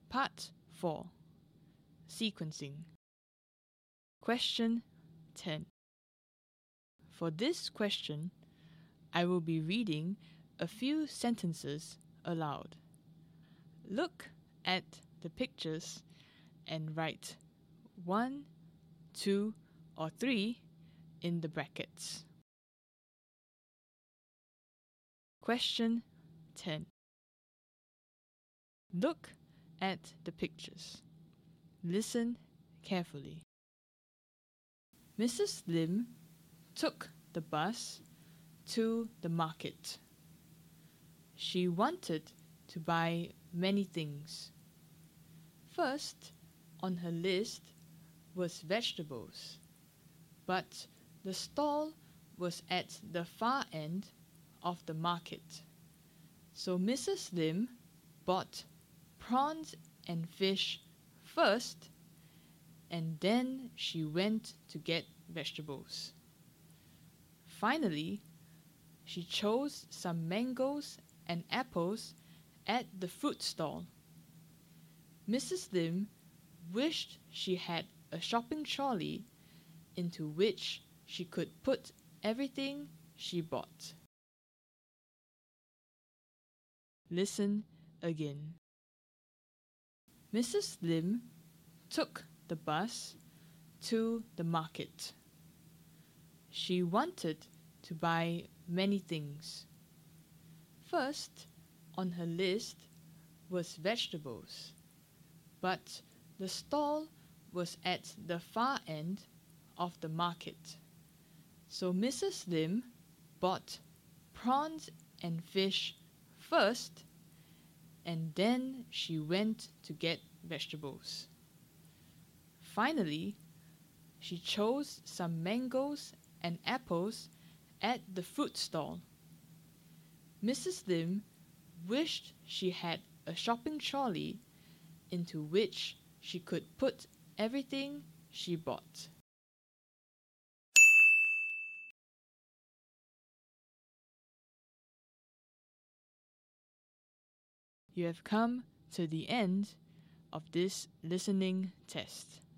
Part 4. Sequencing. Question 10. For this question, I will be reading a few sentences aloud. Look at the pictures and write 1, 2, or 3 in the brackets. Question 10. Look at the pictures. Listen carefully. Mrs. Lim took the bus to the market. She wanted to buy many things. First on her list was vegetables, but the stall was at the far end of the market. So Mrs. Lim bought prawns and fish first, and then she went to get vegetables. Finally, she chose some mangoes and apples at the fruit stall. Mrs. Lim wished she had a shopping trolley into which she could put everything she bought. Listen again. Mrs. Lim took the bus to the market. She wanted to buy many things. First on her list was vegetables, but the stall was at the far end of the market. So Mrs. Lim bought prawns and fish first, and then she went to get vegetables. Finally, she chose some mangoes and apples at the fruit stall. Mrs. Lim wished she had a shopping trolley into which she could put everything she bought. You have come to the end of this listening test.